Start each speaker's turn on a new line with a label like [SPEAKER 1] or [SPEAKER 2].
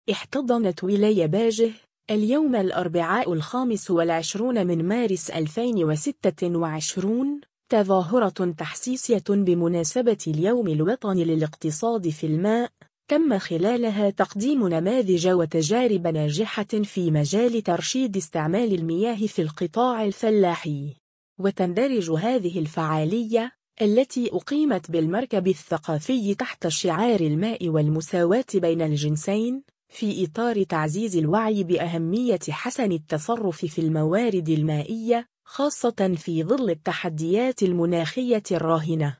[SPEAKER 1] احتضنت ولاية باجه اليوم الأربعاء 25 من مارس 2026 تظاهرة تحسيسية بمناسبة اليوم الوطني للاقتصاد في الماء، تم خلالها تقديم نماذج وتجارب ناجحة في مجال ترشيد استعمال المياه في القطاع الفلاحي. وتندرج هذه الفعالية التي أقيمت بالمركب الثقافي تحت شعار الماء والمساواة بين الجنسين في إطار تعزيز الوعي بأهمية حسن التصرف في الموارد المائية، خاصة في ظل التحديات المناخية الراهنة.